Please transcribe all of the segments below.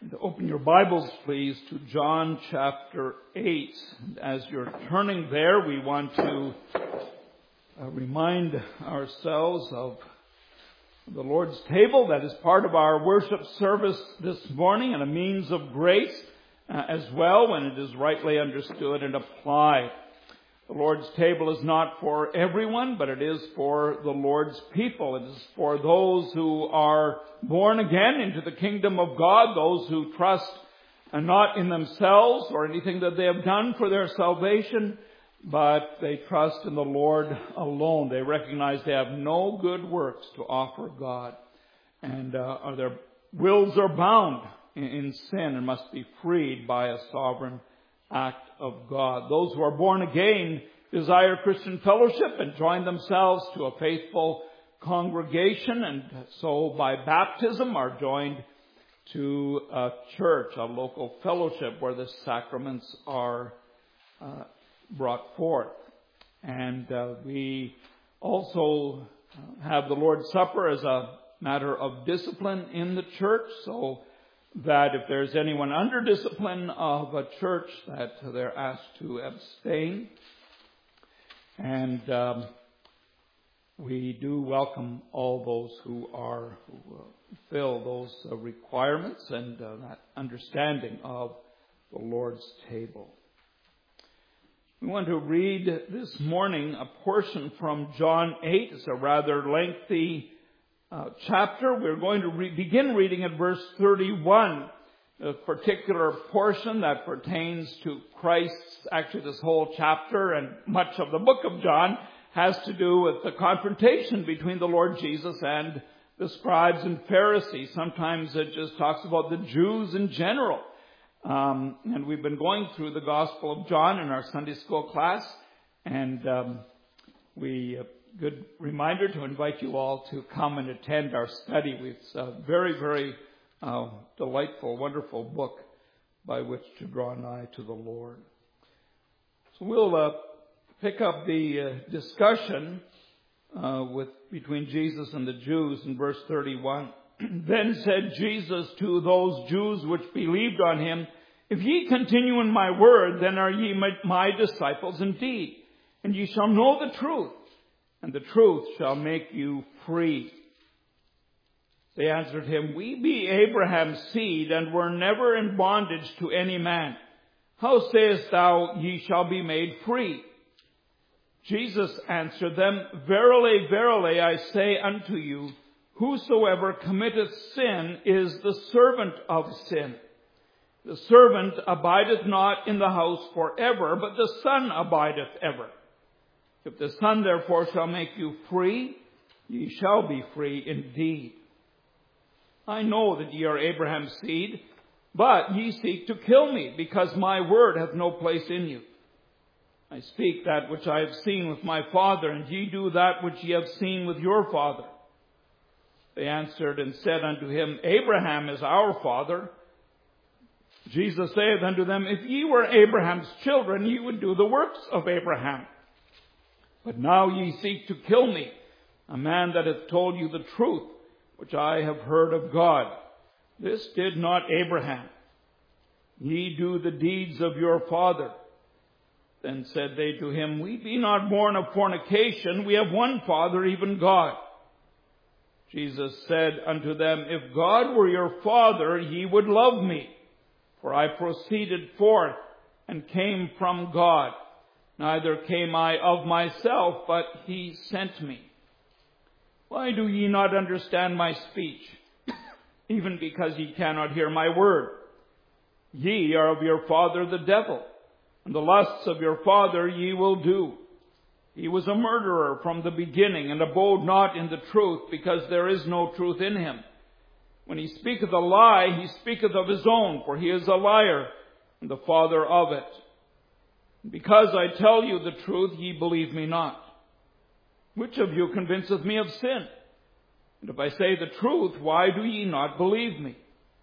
Open your Bibles, please, to John chapter 8. As you're turning there, we want to remind ourselves of the Lord's table that is part of our worship service this morning and a means of grace as well when it is rightly understood and applied. The Lord's table is not for everyone, but it is for the Lord's people. It is for those who are born again into the kingdom of God, those who trust not in themselves or anything that they have done for their salvation, but they trust in the Lord alone. They recognize they have no good works to offer God, and their wills are bound in sin and must be freed by a sovereign act of God. Those who are born again desire Christian fellowship and join themselves to a faithful congregation, and so by baptism are joined to a church, a local fellowship where the sacraments are brought forth. And we also have the Lord's Supper as a matter of discipline in the church, so that if there's anyone under discipline of a church, that they're asked to abstain. And we do welcome all those who fill those requirements and that understanding of the Lord's table. We want to read this morning a portion from John 8. It's a rather lengthy chapter. We're going to begin reading at verse 31, a particular portion that pertains to Christ's, actually this whole chapter and much of the book of John has to do with the confrontation between the Lord Jesus and the scribes and Pharisees. Sometimes it just talks about the Jews in general. And we've been going through the Gospel of John in our Sunday school class, and good reminder to invite you all to come and attend our study. It's a very, very delightful, wonderful book by which to draw nigh to the Lord. So we'll pick up the discussion between Jesus and the Jews in verse 31. Then said Jesus to those Jews which believed on him, If ye continue in my word, then are ye my disciples indeed, and ye shall know the truth, and the truth shall make you free. They answered him, We be Abraham's seed, and were never in bondage to any man. How sayest thou, ye shall be made free? Jesus answered them, Verily, verily, I say unto you, whosoever committeth sin is the servant of sin. The servant abideth not in the house forever, but the Son abideth ever. If the Son therefore shall make you free, ye shall be free indeed. I know that ye are Abraham's seed, but ye seek to kill me, because my word hath no place in you. I speak that which I have seen with my father, and ye do that which ye have seen with your father. They answered and said unto him, Abraham is our father. Jesus saith unto them, If ye were Abraham's children, ye would do the works of Abraham. But now ye seek to kill me, a man that hath told you the truth, which I have heard of God. This did not Abraham. Ye do the deeds of your father. Then said they to him, We be not born of fornication. We have one Father, even God. Jesus said unto them, If God were your Father, ye would love me. For I proceeded forth and came from God. Neither came I of myself, but he sent me. Why do ye not understand my speech? Even because ye cannot hear my word. Ye are of your father the devil, and the lusts of your father ye will do. He was a murderer from the beginning, and abode not in the truth, because there is no truth in him. When he speaketh a lie, he speaketh of his own, for he is a liar, and the father of it. Because I tell you the truth, ye believe me not. Which of you convinceth me of sin? And if I say the truth, why do ye not believe me?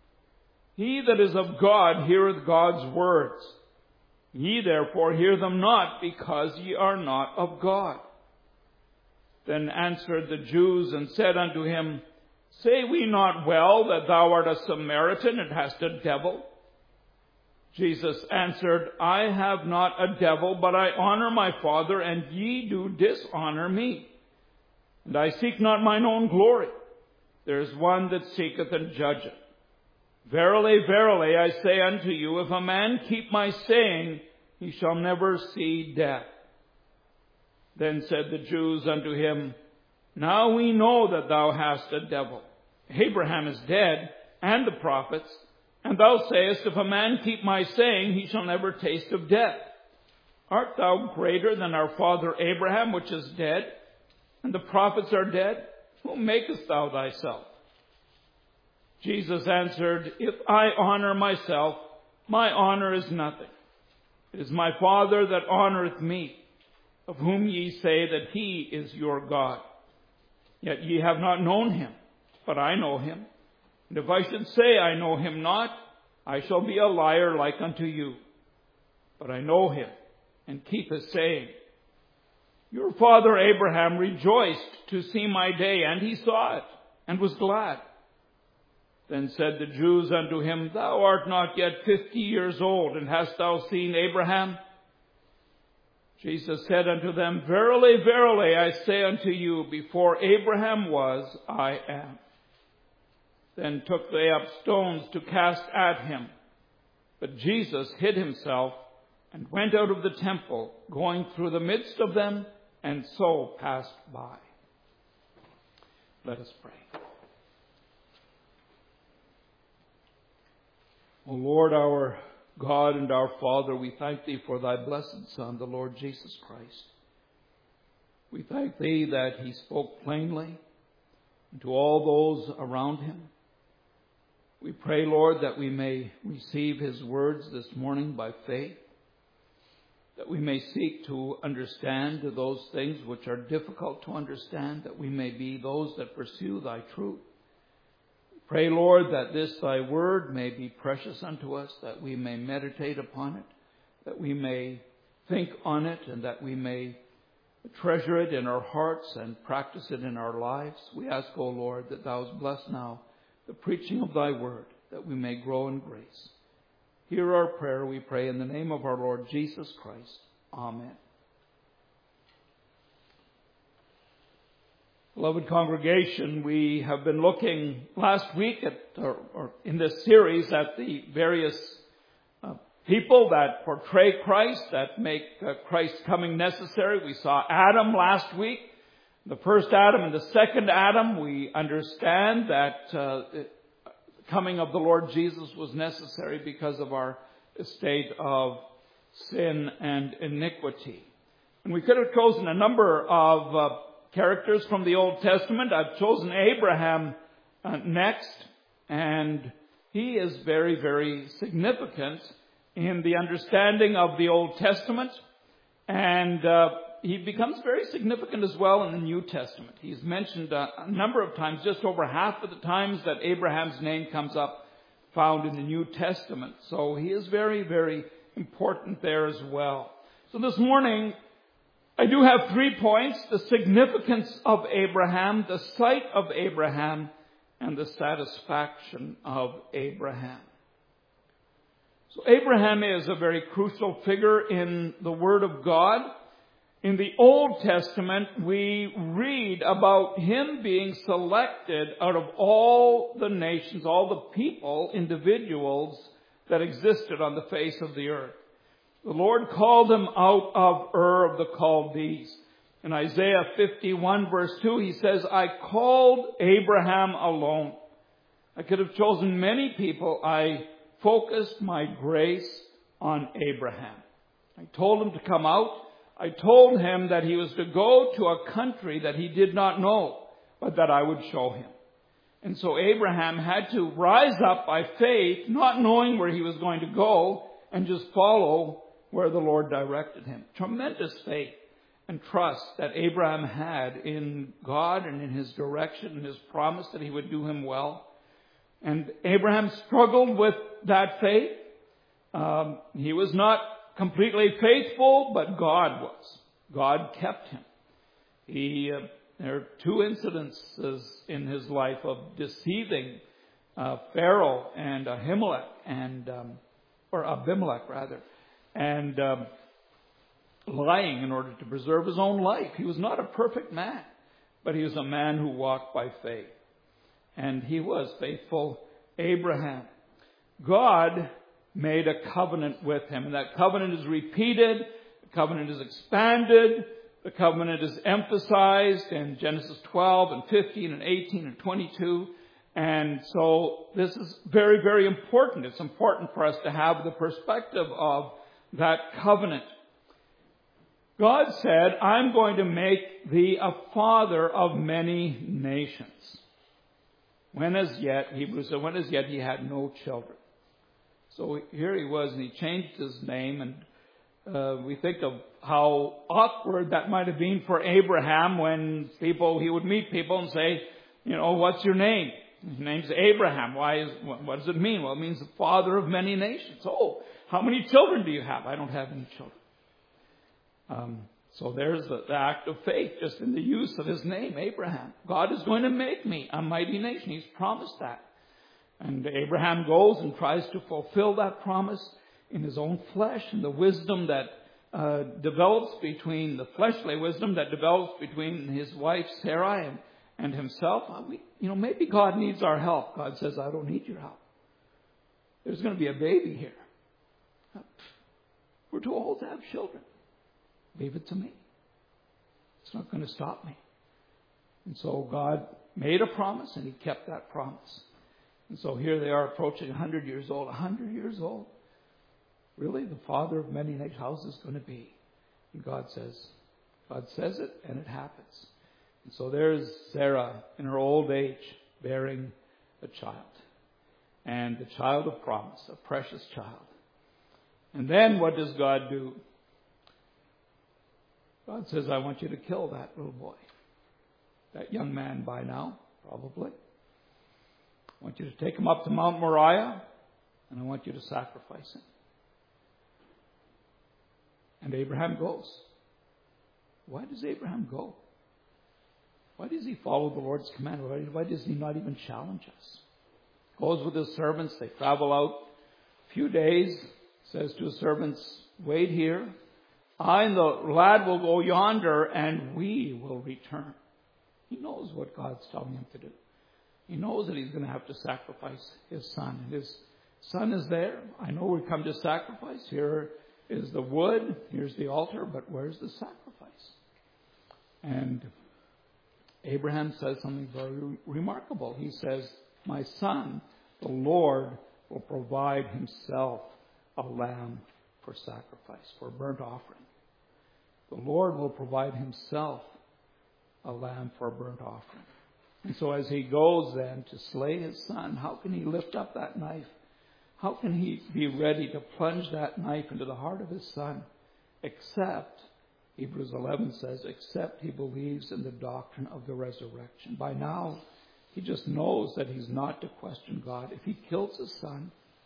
He that is of God heareth God's words. Ye therefore hear them not, because ye are not of God. Then answered the Jews and said unto him, Say we not well that thou art a Samaritan and hast a devil? Jesus answered, I have not a devil, but I honor my Father, and ye do dishonor me. And I seek not mine own glory. There is one that seeketh and judgeth. Verily, verily, I say unto you, if a man keep my saying, he shall never see death. Then said the Jews unto him, Now we know that thou hast a devil. Abraham is dead, and the prophets, and thou sayest, if a man keep my saying, he shall never taste of death. Art thou greater than our father Abraham, which is dead, and the prophets are dead? Whom makest thou thyself? Jesus answered, If I honor myself, my honor is nothing. It is my Father that honoreth me, of whom ye say that he is your God. Yet ye have not known him, but I know him. And if I should say I know him not, I shall be a liar like unto you. But I know him, and keep his saying. Your father Abraham rejoiced to see my day, and he saw it, and was glad. Then said the Jews unto him, Thou art not yet 50 years old, and hast thou seen Abraham? Jesus said unto them, Verily, verily, I say unto you, before Abraham was, I am. Then took they up stones to cast at him. But Jesus hid himself, and went out of the temple, going through the midst of them, and so passed by. Let us pray. O Lord, our God and our Father, we thank Thee for Thy blessed Son, the Lord Jesus Christ. We thank Thee that He spoke plainly to all those around Him. We pray, Lord, that we may receive His words this morning by faith, that we may seek to understand those things which are difficult to understand, that we may be those that pursue Thy truth. Pray, Lord, that this Thy word may be precious unto us, that we may meditate upon it, that we may think on it, and that we may treasure it in our hearts and practice it in our lives. We ask, O Lord, that Thou bless now the preaching of Thy word, that we may grow in grace. Hear our prayer, we pray, in the name of our Lord Jesus Christ. Amen. Beloved congregation, we have been looking last week at, or in this series, at the various people that portray Christ, that make Christ's coming necessary. We saw Adam last week, the first Adam and the second Adam. We understand that the coming of the Lord Jesus was necessary because of our state of sin and iniquity. And we could have chosen a number of characters from the Old Testament. I've chosen Abraham next, and he is very, very significant in the understanding of the Old Testament, and he becomes very significant as well in the New Testament. He's mentioned a number of times, just over half of the times that Abraham's name comes up, found in the New Testament. So he is very, very important there as well. So this morning, I do have 3 points: the significance of Abraham, the sight of Abraham, and the satisfaction of Abraham. So Abraham is a very crucial figure in the Word of God. In the Old Testament, we read about him being selected out of all the nations, all the people, individuals that existed on the face of the earth. The Lord called him out of Ur of the Chaldees. In Isaiah 51 verse 2, he says, I called Abraham alone. I could have chosen many people. I focused my grace on Abraham. I told him to come out. I told him that he was to go to a country that he did not know, but that I would show him. And so Abraham had to rise up by faith, not knowing where he was going to go, and just follow where the Lord directed him. Tremendous faith and trust that Abraham had in God and in his direction and his promise that he would do him well. And Abraham struggled with that faith. He was not completely faithful, but God was. God kept him. He There are two incidences in his life of deceiving Pharaoh and Abimelech, and lying in order to preserve his own life. He was not a perfect man, but he was a man who walked by faith. And he was faithful Abraham. God made a covenant with him, and that covenant is repeated, the covenant is expanded, the covenant is emphasized in Genesis 12 and 15 and 18 and 22. And so this is very, very important. It's important for us to have the perspective of that covenant. God said, I'm going to make thee a father of many nations. When as yet, Hebrews said, when as yet he had no children. So here he was, and he changed his name, and we think of how awkward that might have been for Abraham when he would meet people and say, what's your name? His name's Abraham. What does it mean? Well, it means the father of many nations. Oh, how many children do you have? I don't have any children. So there's the act of faith just in the use of his name, Abraham. God is going to make me a mighty nation. He's promised that. And Abraham goes and tries to fulfill that promise in his own flesh, and the wisdom that develops between the fleshly wisdom that develops between his wife Sarah and himself. Maybe God needs our help. God says, I don't need your help. There's going to be a baby here. We're too old to have children. Leave it to me. It's not going to stop me. And so God made a promise, and he kept that promise. And so here they are approaching 100 years old. 100 years old? Really? The father of many nations? How's this going to be? And God says it, and it happens. And so there's Sarah in her old age bearing a child. And the child of promise, a precious child. And then what does God do? God says, I want you to kill that little boy. That young man by now, probably. I want you to take him up to Mount Moriah, and I want you to sacrifice him. And Abraham goes. Why does Abraham go? Why does he follow the Lord's command? Why does he not even challenge us? Goes with his servants. They travel out a few days. Says to his servants, wait here. I and the lad will go yonder, and we will return. He knows what God's telling him to do. He knows that he's going to have to sacrifice his son. And his son is there. I know we come to sacrifice. Here is the wood. Here's the altar. But where's the sacrifice? And Abraham says something very remarkable. He says, my son, the Lord will provide himself a lamb for sacrifice, for burnt offering. The Lord will provide himself a lamb for a burnt offering. And so as he goes then to slay his son, how can he lift up that knife? How can he be ready to plunge that knife into the heart of his son? Except, Hebrews 11 says, except he believes in the doctrine of the resurrection. By now, he just knows that he's not to question God. If he kills his son,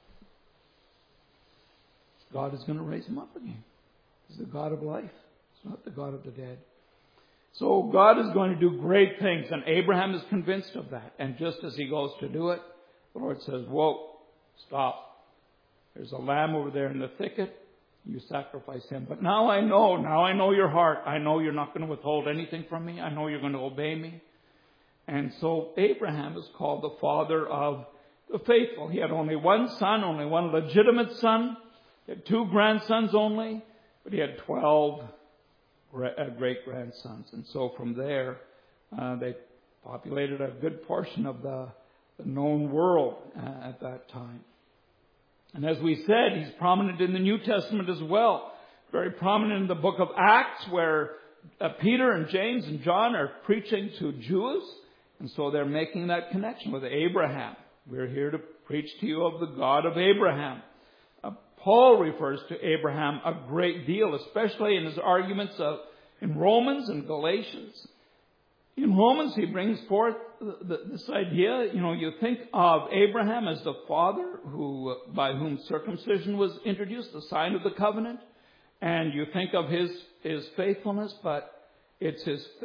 God is going to raise him up again. He's the God of life. He's not the God of the dead. So God is going to do great things, and Abraham is convinced of that. And just as he goes to do it, the Lord says, whoa, stop. There's a lamb over there in the thicket. You sacrifice him. But now I know your heart. I know you're not going to withhold anything from me. I know you're going to obey me. And so Abraham is called the father of the faithful. He had only one son, only one legitimate son. He had 2 grandsons only, but he had 12 great-grandsons. And so from there, they populated a good portion of the known world at that time. And as we said, he's prominent in the New Testament as well. Very prominent in the book of Acts, where Peter and James and John are preaching to Jews. And so they're making that connection with Abraham. We're here to preach to you of the God of Abraham. Paul refers to Abraham a great deal, especially in his arguments in Romans and Galatians. In Romans, he brings forth this idea. You think of Abraham as the father by whom circumcision was introduced, the sign of the covenant. And you think of his faithfulness, but it's his faith.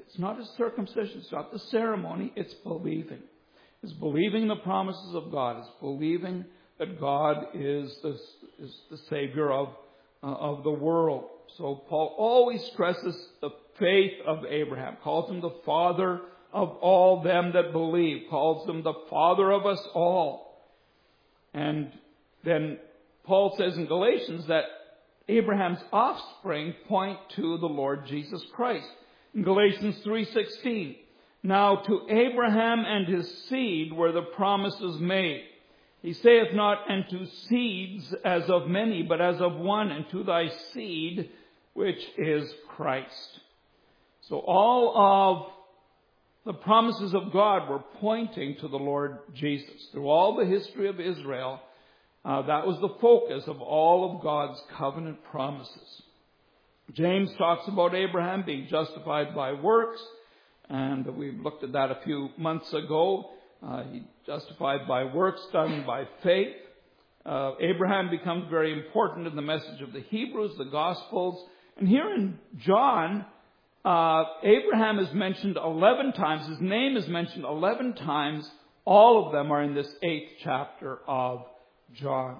It's not a circumcision. It's not the ceremony. It's believing. It's believing the promises of God. It's believing that God is the Savior of the world. So Paul always stresses the faith of Abraham, calls him the father of all them that believe, calls him the father of us all. And then Paul says in Galatians that Abraham's offspring point to the Lord Jesus Christ. In Galatians 3:16, now to Abraham and his seed were the promises made. He saith not, and to seeds as of many, but as of one, and to thy seed, which is Christ. So all of the promises of God were pointing to the Lord Jesus. Through all the history of Israel, that was the focus of all of God's covenant promises. James talks about Abraham being justified by works, and we looked at that a few months ago. He justified by works done by faith. Abraham becomes very important in the message of the Hebrews, the Gospels. And here in John, Abraham is mentioned 11 times. His name is mentioned 11 times. All of them are in this 8th chapter of John.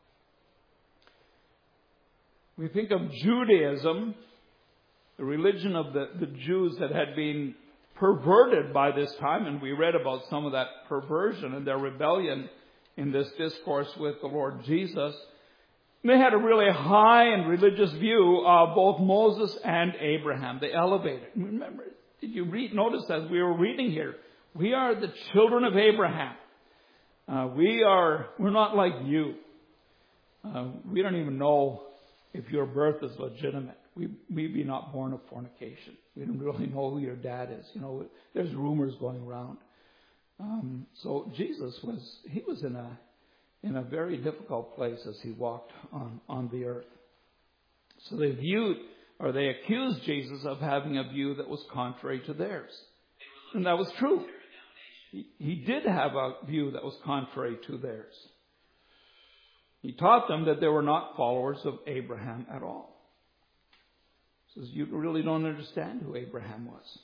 We think of Judaism, the religion of the Jews that had been perverted by this time, and we read about some of that perversion and their rebellion in this discourse with the Lord Jesus. They had a really high and religious view of both Moses and Abraham. They elevated. Remember, did you notice as we were reading here, we are the children of Abraham. We're not like you. We don't even know if your birth is legitimate. We be not born of fornication. We don't really know who your dad is. There's rumors going around. So Jesus was in a very difficult place as he walked on the earth. So they accused Jesus of having a view that was contrary to theirs. And that was true. He did have a view that was contrary to theirs. He taught them that they were not followers of Abraham at all. He says, you really don't understand who Abraham was.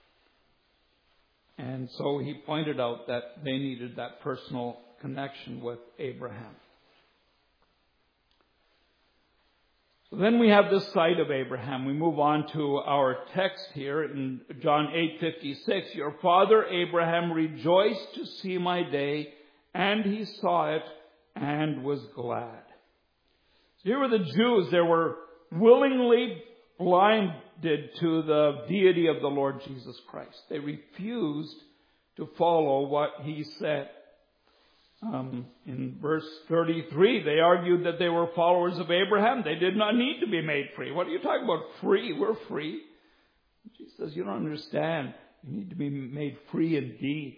And so he pointed out that they needed that personal connection with Abraham. So then we have this sight of Abraham. We move on to our text here in John 8:56. Your father Abraham rejoiced to see my day, and he saw it and was glad. So here were the Jews. They were willingly blinded to the deity of the Lord Jesus Christ. They refused to follow what he said. In verse 33, they argued that they were followers of Abraham. They did not need to be made free. What are you talking about? Free? We're free. Jesus says, you don't understand. You need to be made free indeed.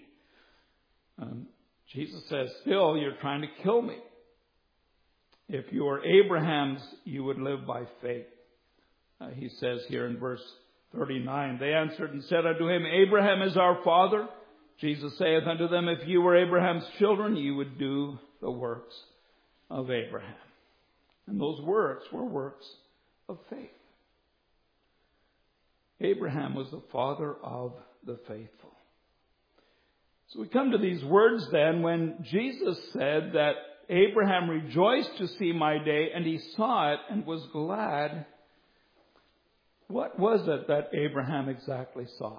Jesus says, still, you're trying to kill me. If you were Abraham's, you would live by faith. He says here in verse 39, they answered and said unto him, Abraham is our father. Jesus saith unto them, if you were Abraham's children, you would do the works of Abraham. And those works were works of faith. Abraham was the father of the faithful. So we come to these words then when Jesus said that Abraham rejoiced to see my day, and he saw it and was glad. What was it that Abraham exactly saw?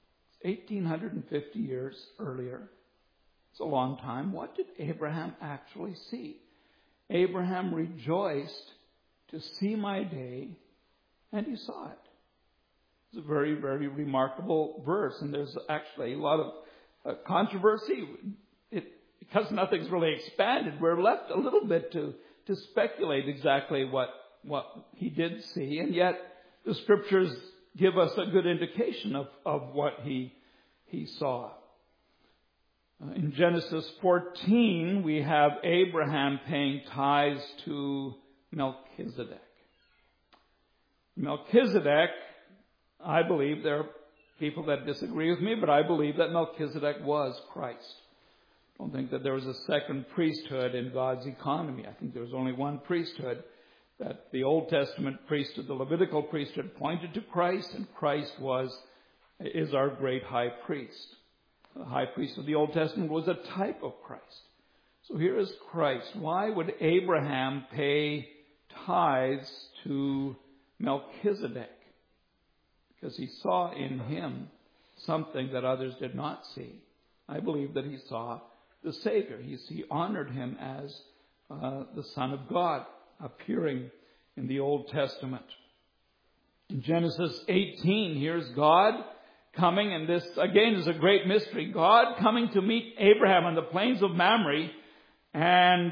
1,850 years earlier. It's a long time. What did Abraham actually see? Abraham rejoiced to see my day, and he saw it. It's a very, very remarkable verse, and there's actually a lot of controversy. Because nothing's really expanded, we're left a little bit to speculate exactly what he did see, and yet the scriptures give us a good indication of what he saw. In Genesis 14, we have Abraham paying tithes to Melchizedek. Melchizedek, I believe, there are people that disagree with me, but I believe that Melchizedek was Christ. I don't think that there was a second priesthood in God's economy. I think there was only one priesthood. That the Old Testament priesthood, the Levitical priesthood, pointed to Christ, and Christ was is our great high priest. The high priest of the Old Testament was a type of Christ. So here is Christ. Why would Abraham pay tithes to Melchizedek? Because he saw in him something that others did not see. I believe that he saw the Savior. He honored him as the Son of God, appearing in the Old Testament. In Genesis 18, here's God coming, and this again is a great mystery. God coming to meet Abraham on the plains of Mamre, and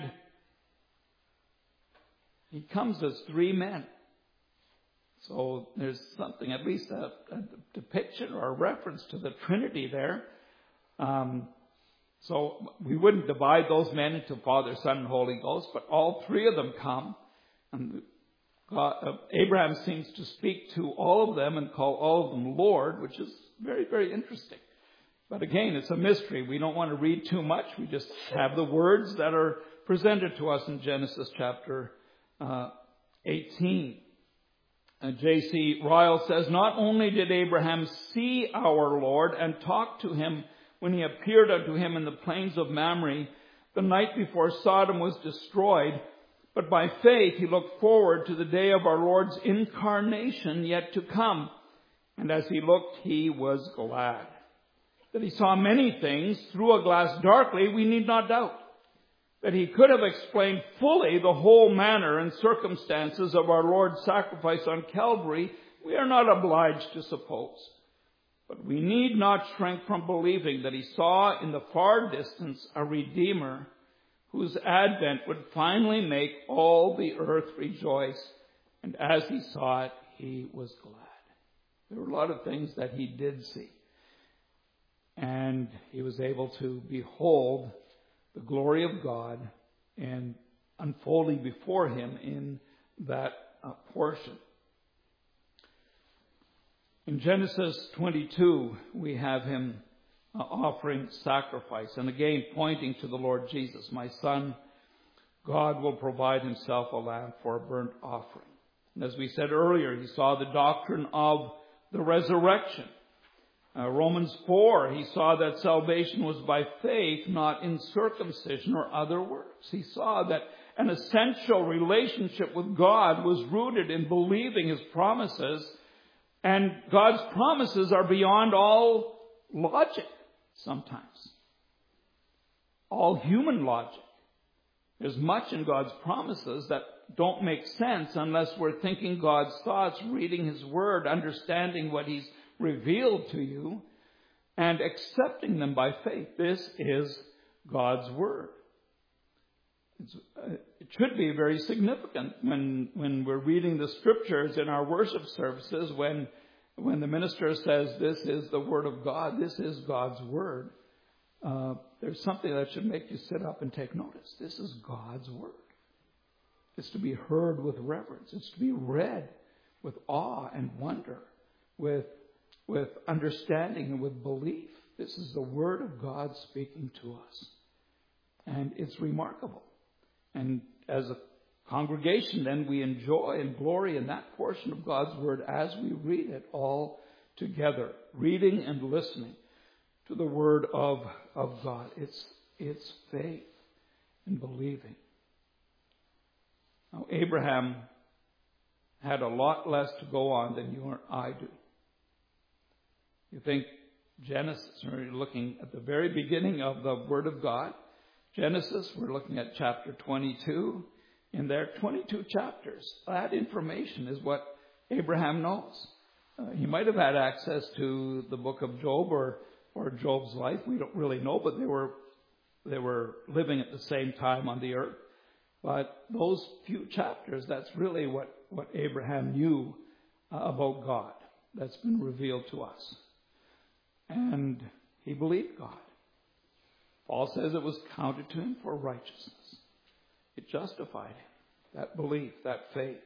he comes as three men. So there's something, at least a depiction or a reference to the Trinity there. So we wouldn't divide those men into Father, Son, and Holy Ghost, but all three of them come. And Abraham seems to speak to all of them and call all of them Lord, which is very, very interesting. But again, it's a mystery. We don't want to read too much. We just have the words that are presented to us in Genesis chapter 18. J.C. Ryle says, not only did Abraham see our Lord and talk to him when he appeared unto him in the plains of Mamre the night before Sodom was destroyed, but by faith he looked forward to the day of our Lord's incarnation yet to come. And as he looked, he was glad. That he saw many things through a glass darkly, we need not doubt. That he could have explained fully the whole manner and circumstances of our Lord's sacrifice on Calvary, we are not obliged to suppose. But we need not shrink from believing that he saw in the far distance a Redeemer whose advent would finally make all the earth rejoice. And as he saw it, he was glad. There were a lot of things that he did see. And he was able to behold the glory of God and unfolding before him in that portion. In Genesis 22, we have him offering sacrifice. And again, pointing to the Lord Jesus. My son, God will provide himself a lamb for a burnt offering. And as we said earlier, he saw the doctrine of the resurrection. Romans 4, he saw that salvation was by faith, not in circumcision or other works. He saw that an essential relationship with God was rooted in believing his promises. And God's promises are beyond all logic sometimes. All human logic. There's much in God's promises that don't make sense unless we're thinking God's thoughts, reading his word, understanding what he's revealed to you, and accepting them by faith. This is God's word. It should be very significant when we're reading the scriptures in our worship services, when the minister says, this is the word of God, this is God's word. There's something that should make you sit up and take notice. This is God's word. It's to be heard with reverence. It's to be read with awe and wonder, with understanding and with belief. This is the word of God speaking to us. And it's remarkable. And as a congregation, then we enjoy and glory in that portion of God's word as we read it all together, reading and listening to the word of God. It's faith and believing. Now, Abraham had a lot less to go on than you or I do. You think Genesis, we're looking at the very beginning of the Word of God. Genesis, we're looking at chapter 22. In there, 22 chapters. That information is what Abraham knows. He might have had access to the book of Job or Job's life. We don't really know, but they were living at the same time on the earth. But those few chapters, that's really what Abraham knew about God. That's been revealed to us. And he believed God. Paul says it was counted to him for righteousness. It justified him. That belief, that faith.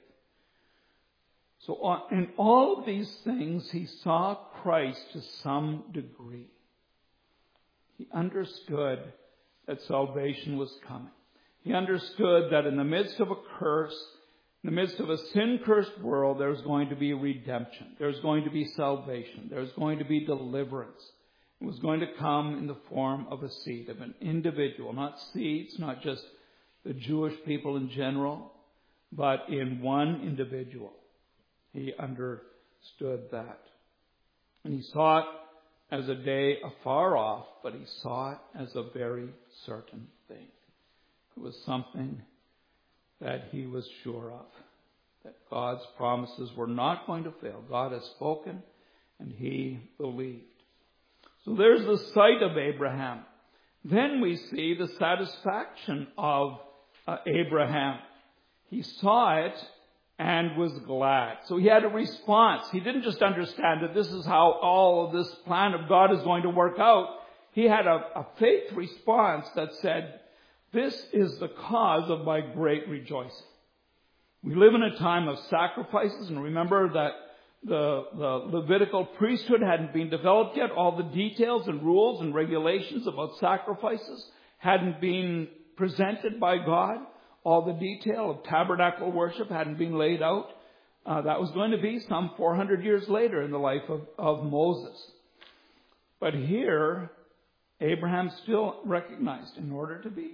So in all of these things, he saw Christ to some degree. He understood that salvation was coming. He understood that in the midst of a curse In the midst of a sin-cursed world, there's going to be redemption. There's going to be salvation. There's going to be deliverance. It was going to come in the form of a seed, of an individual, not seeds, not just the Jewish people in general, but in one individual. He understood that. And he saw it as a day afar off, but he saw it as a very certain thing. It was something that he was sure of, that God's promises were not going to fail. God has spoken, and he believed. So there's the sight of Abraham. Then we see the satisfaction of Abraham. He saw it and was glad. So he had a response. He didn't just understand that this is how all of this plan of God is going to work out. He had a faith response that said, this is the cause of my great rejoicing. We live in a time of sacrifices, and remember that the Levitical priesthood hadn't been developed yet. All the details and rules and regulations about sacrifices hadn't been presented by God. All the detail of tabernacle worship hadn't been laid out. That was going to be some 400 years later in the life of Moses. But here, Abraham still recognized in order to be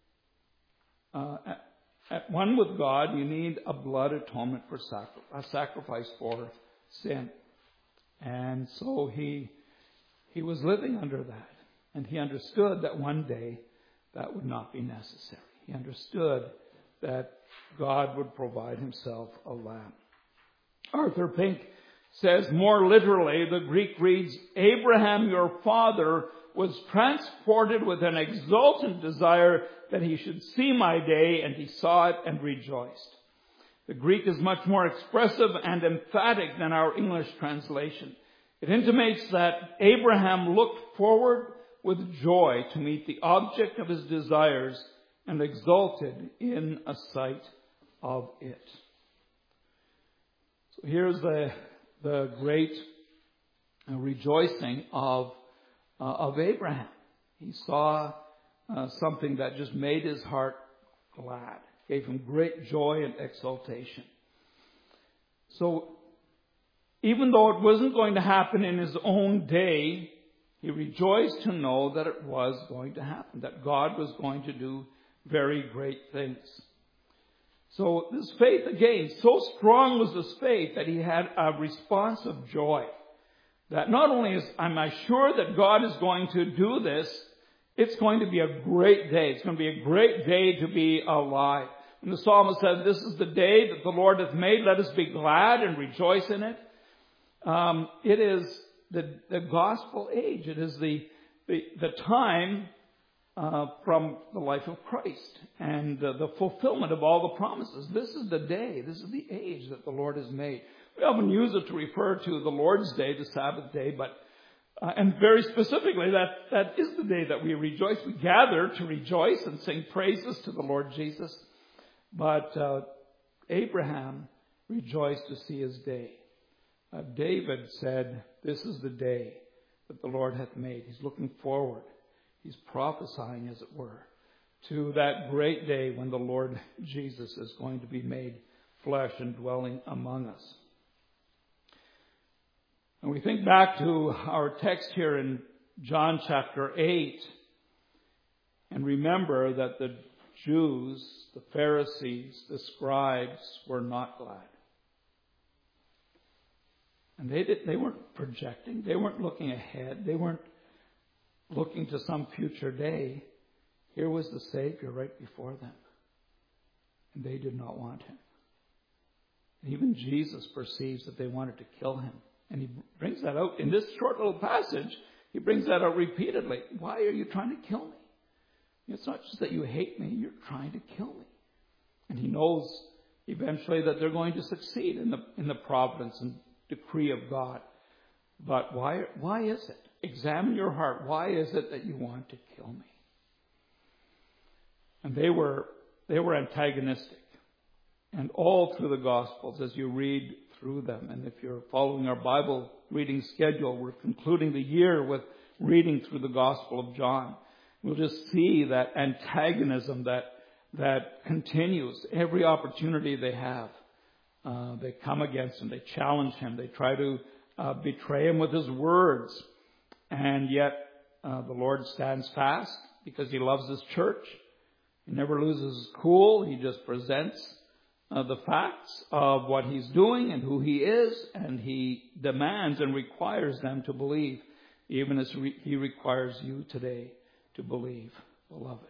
at one with God, you need a blood atonement for a sacrifice for sin. And so he was living under that. And he understood that one day that would not be necessary. He understood that God would provide himself a lamb. Arthur Pink says more literally, the Greek reads, Abraham, your father, was transported with an exultant desire that he should see my day, and he saw it and rejoiced. The Greek is much more expressive and emphatic than our English translation. It intimates that Abraham looked forward with joy to meet the object of his desires and exulted in a sight of it. So here's the great rejoicing of Abraham. He saw something that just made his heart glad, gave him great joy and exultation. So even though it wasn't going to happen in his own day, he rejoiced to know that it was going to happen, that God was going to do very great things. So this faith, again, so strong was this faith that he had a response of joy. That not only am I sure that God is going to do this, it's going to be a great day. It's going to be a great day to be alive. When the psalmist said, this is the day that the Lord hath made, let us be glad and rejoice in it. It is the gospel age. It is the time from the life of Christ and the fulfillment of all the promises. This is the day. This is the age that the Lord has made. We often use it to refer to the Lord's Day, the Sabbath day, but and very specifically, that is the day that we rejoice. We gather to rejoice and sing praises to the Lord Jesus. But Abraham rejoiced to see his day. David said, this is the day that the Lord hath made. He's looking forward. He's prophesying, as it were, to that great day when the Lord Jesus is going to be made flesh and dwelling among us. And we think back to our text here in John chapter 8 and remember that the Jews, the Pharisees, the scribes were not glad. And they weren't projecting. They weren't looking ahead. They weren't looking to some future day. Here was the Savior right before them. And they did not want him. And even Jesus perceives that they wanted to kill him. And he brings that out in this short little passage. He brings that out repeatedly. Why are you trying to kill me? It's not just that you hate me. You're trying to kill me. And he knows eventually that they're going to succeed in the providence and decree of God. But why is it? Examine your heart. Why is it that you want to kill me? And they were antagonistic. And all through the Gospels, as you read through them, and if you're following our Bible reading schedule, we're concluding the year with reading through the Gospel of John. We'll just see that antagonism that that continues every opportunity they have. They come against him. They challenge him. They try to betray him with his words. And yet the Lord stands fast because he loves his church. He never loses his cool. He just presents the facts of what he's doing and who he is, and he demands and requires them to believe, even as he requires you today to believe, beloved.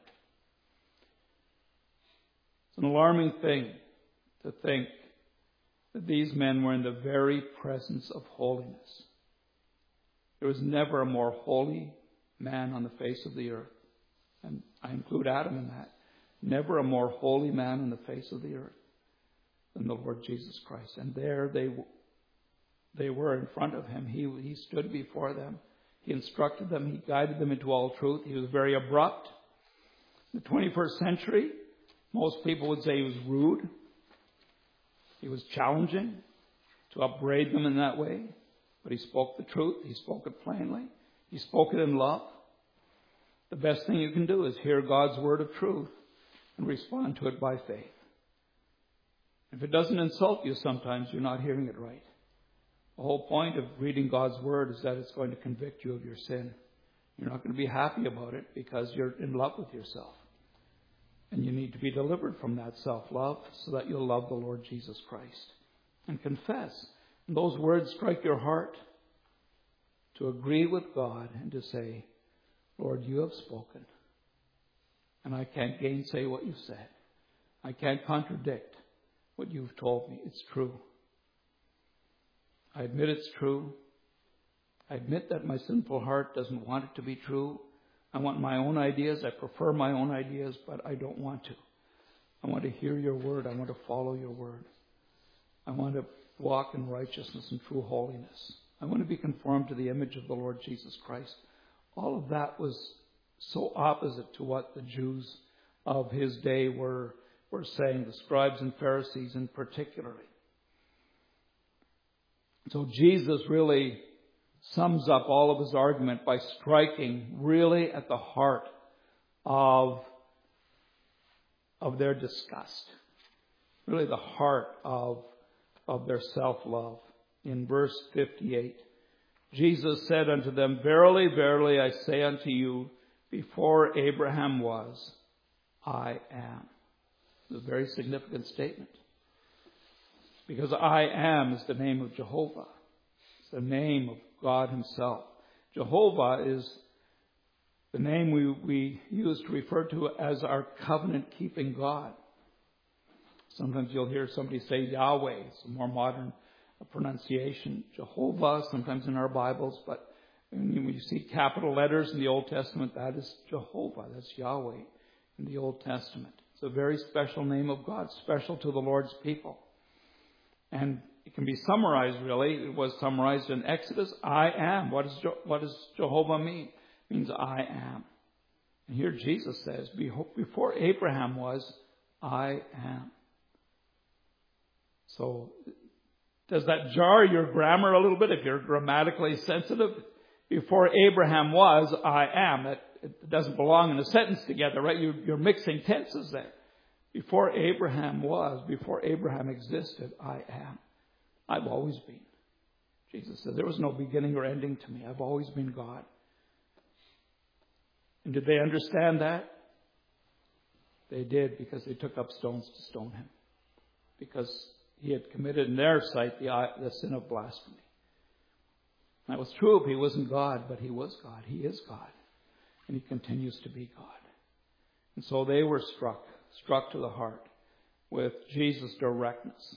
It's an alarming thing to think that these men were in the very presence of holiness. There was never a more holy man on the face of the earth. And I include Adam in that. Never a more holy man on the face of the earth than the Lord Jesus Christ. And there they were in front of him. He stood before them. He instructed them. He guided them into all truth. He was very abrupt. In the 21st century, most people would say he was rude. He was challenging to upbraid them in that way. But he spoke the truth. He spoke it plainly. He spoke it in love. The best thing you can do is hear God's word of truth and respond to it by faith. If it doesn't insult you sometimes, you're not hearing it right. The whole point of reading God's word is that it's going to convict you of your sin. You're not going to be happy about it because you're in love with yourself. And you need to be delivered from that self-love so that you'll love the Lord Jesus Christ. And confess. And those words strike your heart to agree with God and to say, Lord, you have spoken. And I can't gainsay what you've said. I can't contradict what you've told me. It's true. I admit it's true. I admit that my sinful heart doesn't want it to be true. I want my own ideas. I prefer my own ideas, but I don't want to. I want to hear your word. I want to follow your word. I want to walk in righteousness and true holiness. I want to be conformed to the image of the Lord Jesus Christ. All of that was so opposite to what the Jews of his day were saying, the scribes and Pharisees in particular. So Jesus really sums up all of his argument by striking really at the heart of their disgust. Really the heart of their self-love. In verse 58, Jesus said unto them, Verily, verily, I say unto you, before Abraham was, I am. It's a very significant statement. Because I am is the name of Jehovah. It's the name of God himself. Jehovah is the name we use to refer to as our covenant-keeping God. Sometimes you'll hear somebody say Yahweh. It's a more modern pronunciation. Jehovah, sometimes in our Bibles, but when you see capital letters in the Old Testament, that is Jehovah. That's Yahweh in the Old Testament. It's a very special name of God, special to the Lord's people. And it can be summarized, really. It was summarized in Exodus. I am. What does Jehovah mean? It means I am. And here Jesus says, before Abraham was, I am. So does that jar your grammar a little bit if you're grammatically sensitive? Before Abraham was, I am. It doesn't belong in a sentence together, right? You're mixing tenses there. Before Abraham was, before Abraham existed, I am. I've always been. Jesus said, there was no beginning or ending to me. I've always been God. And did they understand that? They did, because they took up stones to stone him. Because he had committed in their sight the sin of blasphemy. That was true if he wasn't God, but he was God. He is God. And he continues to be God. And so they were struck to the heart with Jesus' directness.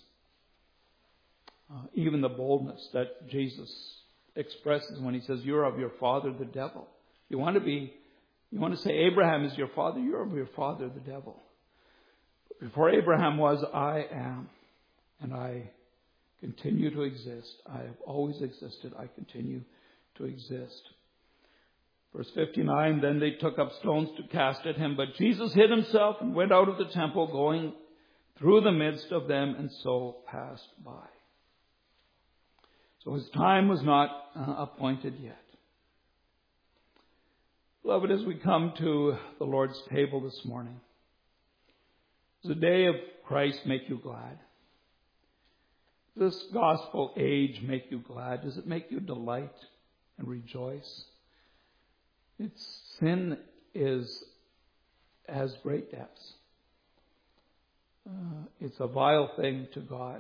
Even the boldness that Jesus expresses when he says, you're of your father, the devil. You want to say Abraham is your father? You're of your father, the devil. Before Abraham was, I am. And I continue to exist. I have always existed. I continue to exist. Verse 59, then they took up stones to cast at him, but Jesus hid himself and went out of the temple, going through the midst of them, and so passed by. So his time was not appointed yet. Beloved, as we come to the Lord's table this morning, Does the day of Christ make you glad? Does this gospel age make you glad? Does it make you delight and rejoice? Sin has great depths. It's a vile thing to God.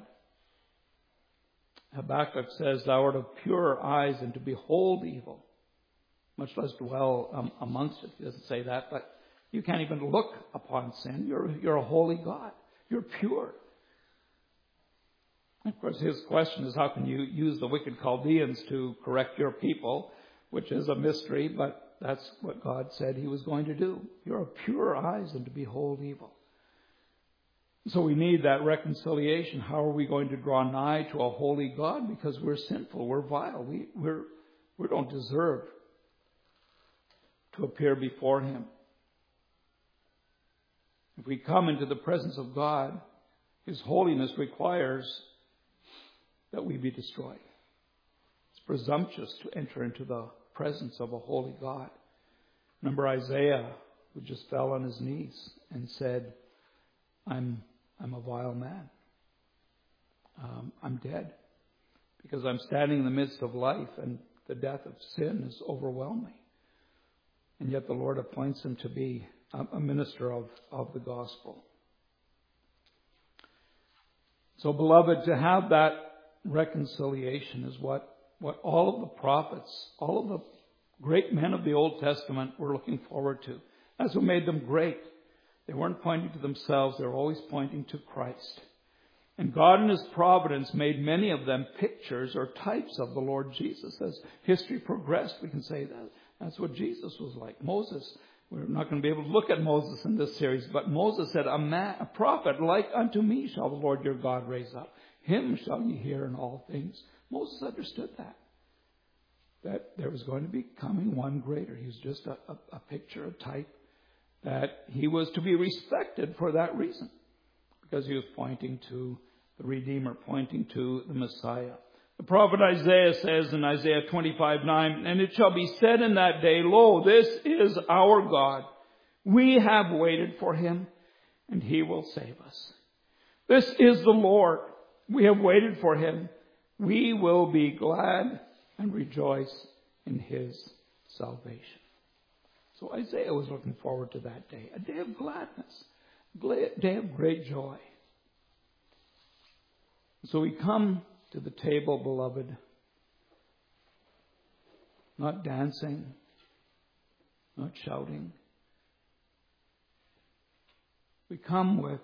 Habakkuk says, "Thou art of pure eyes, and to behold evil, much less dwell amongst it." He doesn't say that, but you can't even look upon sin. You're a holy God. You're pure. Of course, his question is, how can you use the wicked Chaldeans to correct your people, which is a mystery, but that's what God said he was going to do. You're of pure eyes, and to behold evil. So we need that reconciliation. How are we going to draw nigh to a holy God? Because we're sinful, we're vile, we don't deserve to appear before him. If we come into the presence of God, his holiness requires that we be destroyed. It's presumptuous to enter into the presence of a holy God. Remember Isaiah, who just fell on his knees and said, I'm a vile man. I'm dead because I'm standing in the midst of life, and the death of sin has overwhelmed me. And yet the Lord appoints him to be a minister of the gospel. So, beloved, to have that reconciliation is what all of the prophets, all of the great men of the Old Testament were looking forward to. That's what made them great. They weren't pointing to themselves. They were always pointing to Christ. And God in his providence made many of them pictures or types of the Lord Jesus. As history progressed, we can say that that's what Jesus was like. Moses, we're not going to be able to look at Moses in this series, but Moses said, a prophet like unto me shall the Lord your God raise up. Him shall ye hear in all things. Moses understood that there was going to be coming one greater. He was just a picture, a type, that he was to be respected for that reason, because he was pointing to the Redeemer, pointing to the Messiah. The prophet Isaiah says in Isaiah 25:9, "And it shall be said in that day, Lo, this is our God. We have waited for him, and he will save us. This is the Lord. We have waited for him. We will be glad and rejoice in his salvation." So Isaiah was looking forward to that day, a day of gladness, a day of great joy. So we come to the table, beloved, not dancing, not shouting. We come with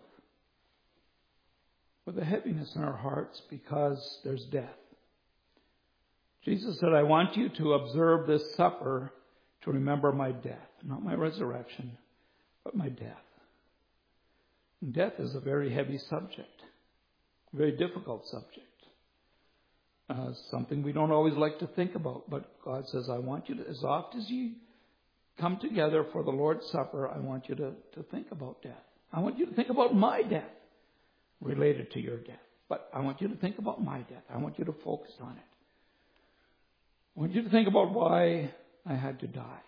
a heaviness in our hearts because there's death. Jesus said, "I want you to observe this supper to remember my death," not my resurrection, but my death. And death is a very heavy subject, a very difficult subject. Something we don't always like to think about, but God says, I want you to, as often as you come together for the Lord's Supper, I want you to think about death. I want you to think about my death related to your death. But I want you to think about my death. I want you to focus on it. I want you to think about why I had to die.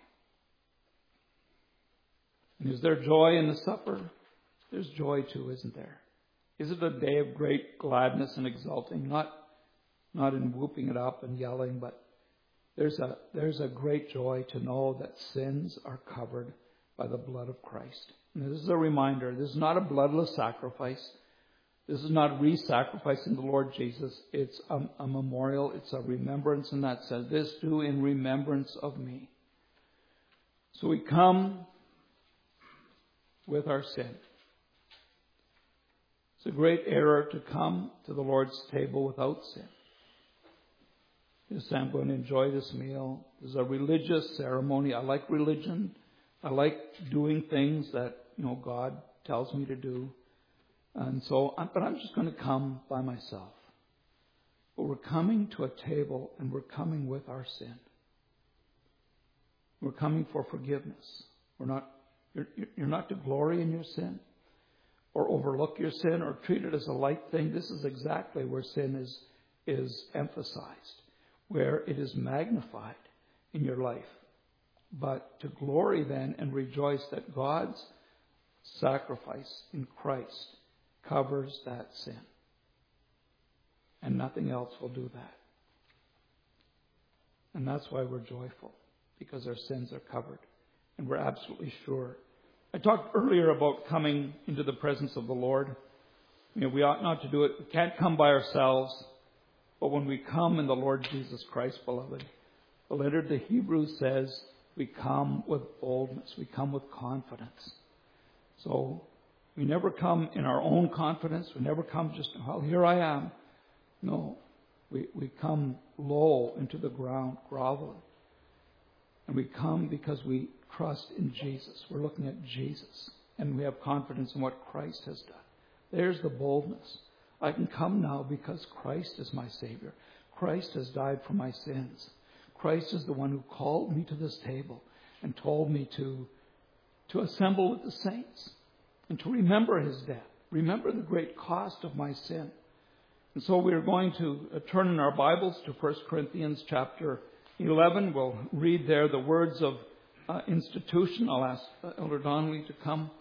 And is there joy in the supper? There's joy too, isn't there? Is it a day of great gladness and exulting? Not in whooping it up and yelling, but there's a great joy to know that sins are covered by the blood of Christ. And this is a reminder. This is not a bloodless sacrifice. This is not re-sacrificing the Lord Jesus. It's a memorial. It's a remembrance, and that says, "This do in remembrance of me." So we come with our sin. It's a great error to come to the Lord's table without sin. You say, "I'm going to enjoy this meal. This is a religious ceremony. I like religion. I like doing things that, God tells me to do. And so, but I'm just going to come by myself." But we're coming to a table, and we're coming with our sin. We're coming for forgiveness. You're not to glory in your sin or overlook your sin or treat it as a light thing. This is exactly where sin is emphasized, where it is magnified in your life. But to glory then and rejoice that God's sacrifice in Christ covers that sin. And nothing else will do that. And that's why we're joyful, because our sins are covered. And we're absolutely sure. I talked earlier about coming into the presence of the Lord. We ought not to do it. We can't come by ourselves. But when we come in the Lord Jesus Christ, beloved, the letter to Hebrews says we come with boldness. We come with confidence. So we never come in our own confidence. We never come just, well, here I am. No, we come low into the ground, groveling. And we come because we trust in Jesus. We're looking at Jesus. And we have confidence in what Christ has done. There's the boldness. I can come now because Christ is my Savior. Christ has died for my sins. Christ is the one who called me to this table and told me to assemble with the saints and to remember his death. Remember the great cost of my sin. And so we are going to turn in our Bibles to 1 Corinthians chapter 11. We'll read there the words of institution. I'll ask Elder Donnelly to come